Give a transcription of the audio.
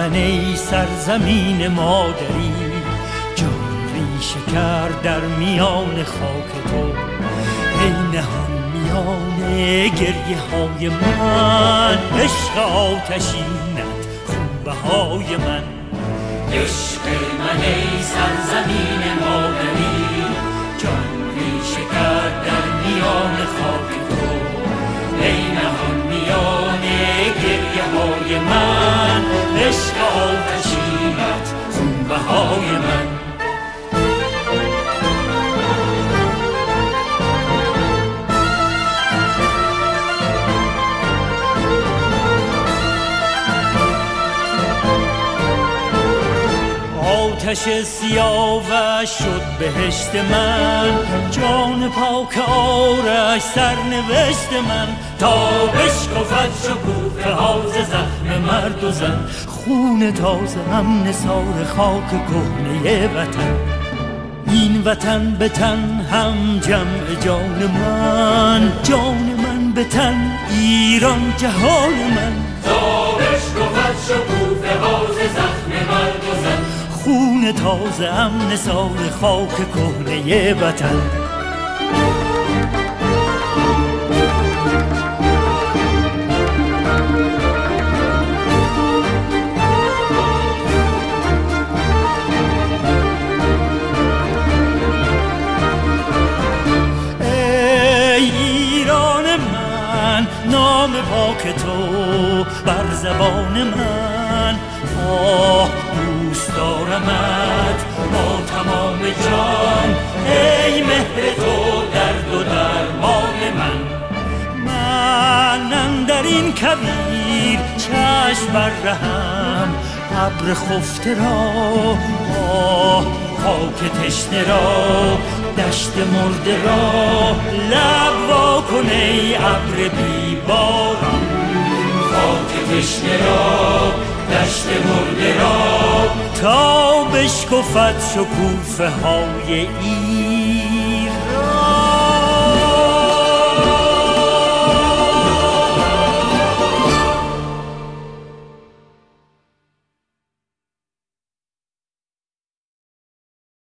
من ای سرزمین مادری، جان ریشه کرد در میان خاک تو. ای نهان میان گریه های من، عشق آتشینت خونبهای من. عشق من ای سرزمین مادری، جان ریشه کرد در میان خاک تو. ای نهان میان گریه های من، عشق آتشینت خونبهای من. آتش سیاوش شد بهشت من، جان پاک آرش سرنوشت من. تا بشکفد شکوفه ها ز زخم مرد و زن، خون تازه هم نثار خاک کهنه وطن. این وطن به تن هم جمع جان من، جان من به تن ایران جهان من. تا بشکفد شکوفه ها ز زخم مرد و زن، خون تازه هم نثار خاک کهنه وطن. ای ایران من، نام پاک تو بر زبان من. آه دوست دارمت با تمام جان، ای مهر تو درد و درمان من. من اندر این کویر چشم بر رهم، ابر خفته را آه خاک تشنه را، دشت مرده را لب وا کن ای ابر بی باران. خاک تشنه را، دشت مرده را، تا بشکفد شکوفه های ایران.